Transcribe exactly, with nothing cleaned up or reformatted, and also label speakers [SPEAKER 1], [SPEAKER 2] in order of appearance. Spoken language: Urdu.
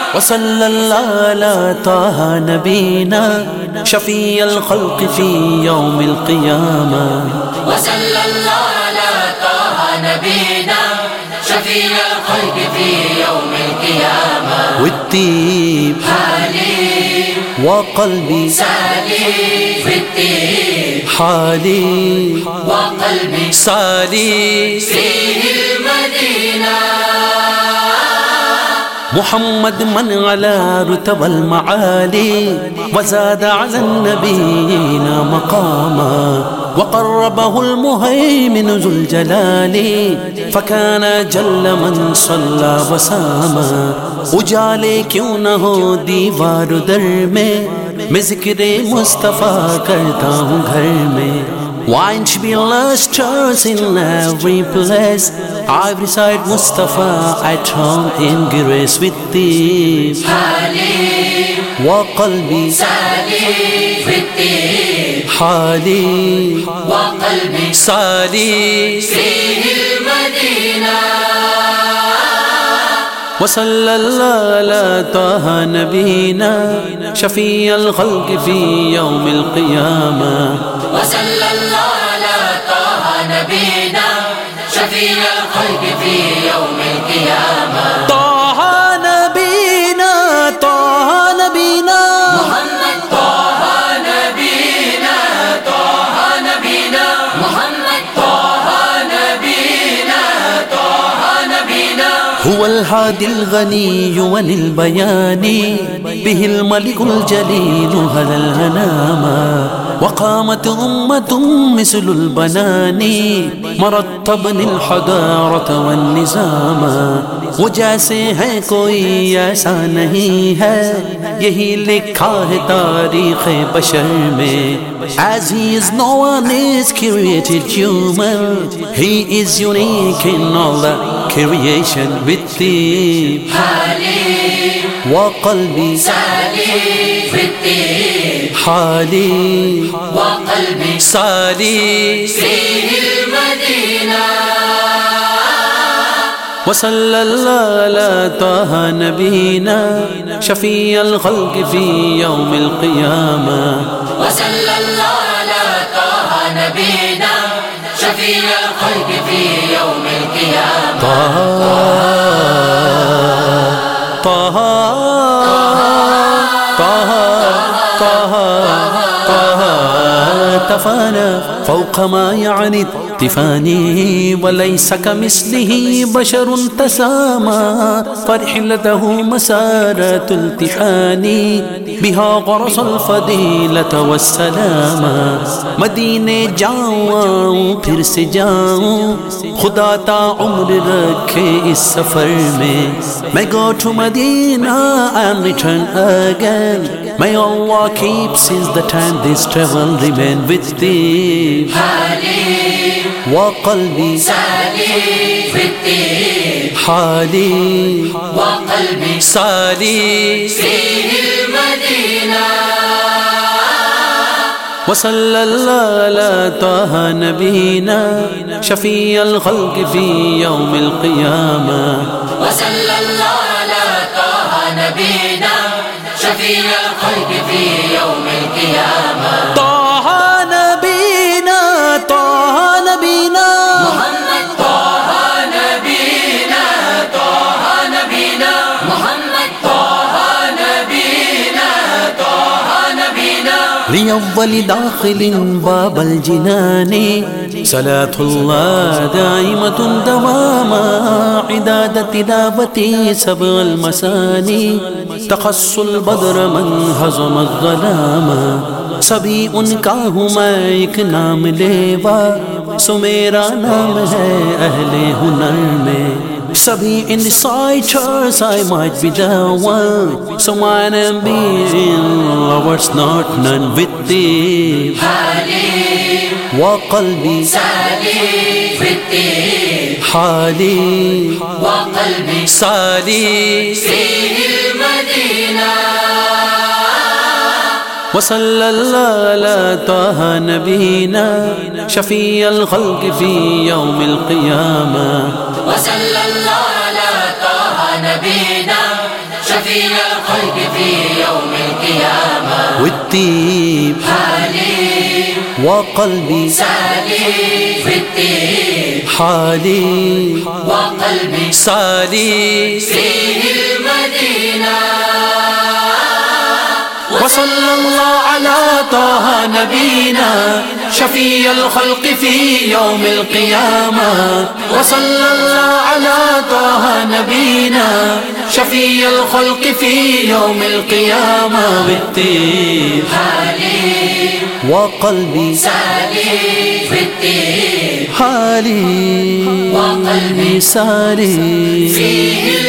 [SPEAKER 1] وصلى الله على طه نبينا شفيع الخلق في يوم القيامة.
[SPEAKER 2] وصلى الله على طه نبينا شفيع الخلق في يوم القيامة.
[SPEAKER 1] والطيب
[SPEAKER 2] حالي
[SPEAKER 1] وقلبي
[SPEAKER 2] سالي بالطيب
[SPEAKER 1] حالي
[SPEAKER 2] وقلبي
[SPEAKER 1] سالي
[SPEAKER 2] فيه المدينة.
[SPEAKER 1] محمد من على رتب المعالي وزاد على النبيين مقاما وقربه المهيمن ذو الجلال فكان جل من صلى وساما. اجالے کیوں نہ ہو دیوار در میں میں ذکر مصطفیٰ کرتا ہوں گھر میں. Wine should be lustrous in every place. I recite Mustafa at home in grace with thee.
[SPEAKER 2] حالي
[SPEAKER 1] وقلبي
[SPEAKER 2] سالي بالطيب
[SPEAKER 1] حالي
[SPEAKER 2] وقلبي
[SPEAKER 1] سالي
[SPEAKER 2] فيه المدينة.
[SPEAKER 1] وصلى الله على طه نبينا شفيع الخلق في يوم القيامة.
[SPEAKER 2] وصلى الله على طه نبينا شفيع الخلق في يوم القيامة.
[SPEAKER 1] طه نبينا طه نبينا
[SPEAKER 2] محمد طه نبينا طه نبينا محمد طه نبينا طه نبينا.
[SPEAKER 1] هو الهادي الغني عن البيان به الملك الجليل هل الهناما. وقامت أمة مثل البنان مرتبن الحضارة والنظام. وہ جیسے ہے کوئی ایسا نہیں ہے یہی لکھا ہے تاریخ بشر میں. As he is no one is created human, he is unique in all the creation with thee.
[SPEAKER 2] حالي
[SPEAKER 1] وقلبي
[SPEAKER 2] سالي بالطيب
[SPEAKER 1] حالي
[SPEAKER 2] وقلبي
[SPEAKER 1] سالي
[SPEAKER 2] فيه المدينة.
[SPEAKER 1] وصلى الله على طه نبينا شفيع الخلق في يوم القيامة.
[SPEAKER 2] وصلى الله على طه نبينا شفيع الخلق في يوم القيامة.
[SPEAKER 1] طه طه طه طه طه تفانى فوق ما يعني التفاني وليس كمثله بشر تسامى. فرحلته مسارة التحان بها غرس الفضيلة والسلامة. مدینے جاؤں پھر سے جاؤں خدا تا عمر رکھے اس سفر میں. میں go to Medina and return again. May Allah keep since the time this travel remain with thee.
[SPEAKER 2] حالي
[SPEAKER 1] وقلبي
[SPEAKER 2] سالي بالطيب
[SPEAKER 1] حالي
[SPEAKER 2] وقلبي
[SPEAKER 1] سالي
[SPEAKER 2] فيه المدينة.
[SPEAKER 1] وصلى الله على طه نبينا شفيع الخلق في يوم القيامة.
[SPEAKER 2] وصلى الله على طه نبينا شفيع الخلق في يوم القيامة.
[SPEAKER 1] طه نبينا طه نبينا
[SPEAKER 2] محمد طه نبينا طه نبينا محمد طه نبينا طه نبينا.
[SPEAKER 1] لأول داخل باب الجنان صلاة الله دائمة دواما. عداد تلاوتي سبع المساني تخص البدر من هزم الظلام. سبھی ان کا ہوں میں ایک نام لیوا سو میرا نام ہے اہل ہنر میں. سبھی insiders I might be the one so my name be in lovers not none with thee.
[SPEAKER 2] حالي
[SPEAKER 1] وقلبي
[SPEAKER 2] سالي بالطيب
[SPEAKER 1] حالي
[SPEAKER 2] وقلبي
[SPEAKER 1] سالي
[SPEAKER 2] فيه المدينة.
[SPEAKER 1] وصلى الله على طه نبينا شفيع الخلق في يوم القيامة.
[SPEAKER 2] وصلى الله على طه نبينا شفيع زين الخلق في يوم القيامة
[SPEAKER 1] والطيب
[SPEAKER 2] حالي
[SPEAKER 1] وقلبي
[SPEAKER 2] سالي في الطيب
[SPEAKER 1] حالي
[SPEAKER 2] وقلبي
[SPEAKER 1] سالي
[SPEAKER 2] فيه المدينة
[SPEAKER 1] وصلى الله على طه نبينا شفيع الخلق في يوم القيامة وصلى الله على طه نبينا شفيع الخلق في يوم القيامة بالطيب
[SPEAKER 2] حالي
[SPEAKER 1] وقلبي
[SPEAKER 2] سالي في الطيب
[SPEAKER 1] حالي
[SPEAKER 2] وقلبي
[SPEAKER 1] سالي
[SPEAKER 2] فيه